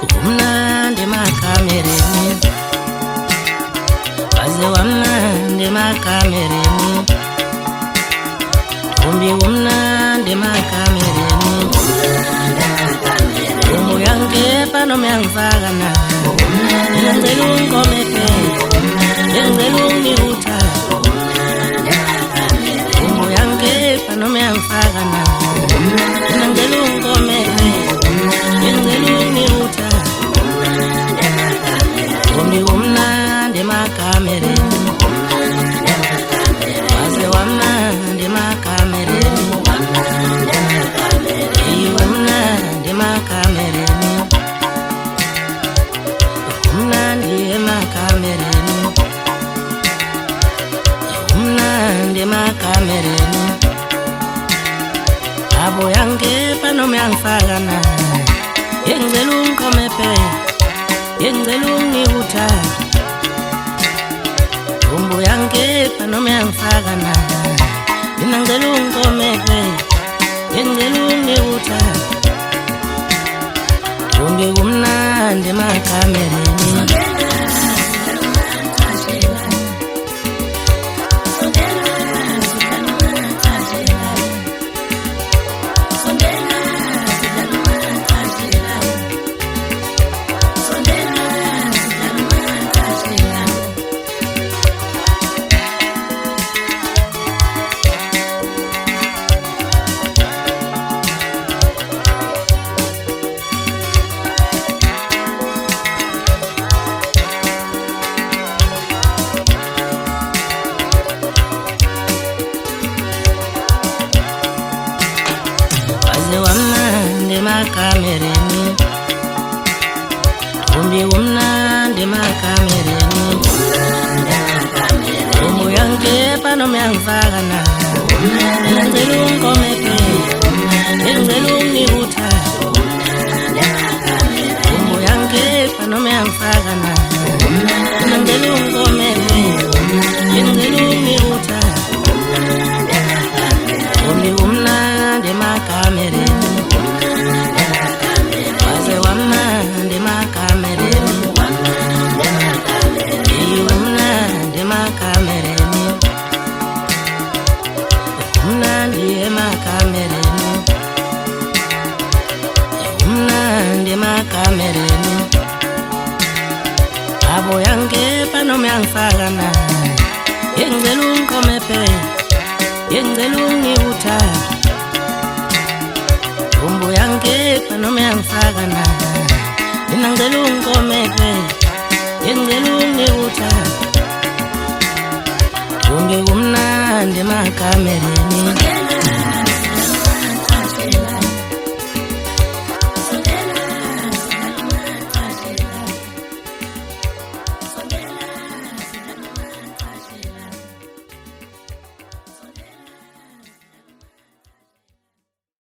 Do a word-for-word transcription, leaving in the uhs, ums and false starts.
Umnandi makamereni, waze wamnandi makamereni, umbi umnandi makamereni, umu yange pano myangvagana, yenzelu ngomete, yenzelu niuta, umu yange pano myangvagana, yenzelu ngomete, yenzelu niuta. Umbi umnandi makamereni, waze wamnandi makamereni, iyi umnandi makamereni, umnandi makamereni, umnandi makamereni, abo yange pano myangfagana, yenzelu nkomepe, yenzelu niuta, umbu yange pano myangfagana, inangelu nkomepe, yenzelu niuta, umbi umnandi makamereni. Makamereni, umbi umnandi makamereni, umu yange pano myangvagana, yenzelu nkomepe, yenzelu niuta, umu yange pano myangvagana, yenzelu nkomepe, yenzelu niuta, umbi umnandi makamereni, waze wamnandi makamereni, iyi umnandi makamereni, umnandi makamereni, umnandi makamereni, abo yange pano myangfagana, yenzelu nkomepe, yenzelu niuta, umbu yange pano myangfagana, inangelu nkomepe, yenzelu niuta, umbi umnandi makamereni.